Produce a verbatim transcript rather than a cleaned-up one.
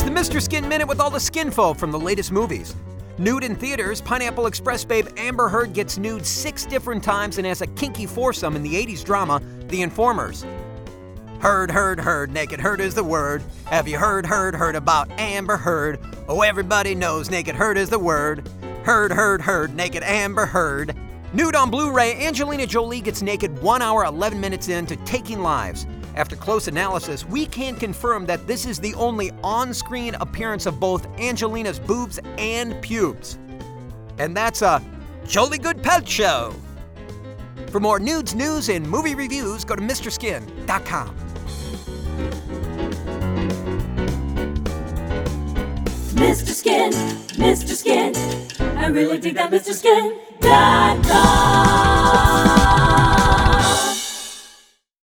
the Mister Skin Minute with all the skinfo from the latest movies. Nude in theaters, Pineapple Express babe Amber Heard gets nude six different times and has a kinky foursome in the eighties drama, The Informers. Heard, heard, heard, naked Heard is the word. Have you heard, heard, heard about Amber Heard? Oh, everybody knows naked Heard is the word. Heard, heard, heard, naked Amber Heard. Nude on Blu-ray, Angelina Jolie gets naked one hour, eleven minutes into Taking Lives. After close analysis, we can confirm that this is the only on-screen appearance of both Angelina's boobs and pubes. And that's a jolly good pelt show. For more nudes, news, and movie reviews, go to Mr Skin dot com. Mister Skin, Mister Skin, I really dig that Mister Skin dot com.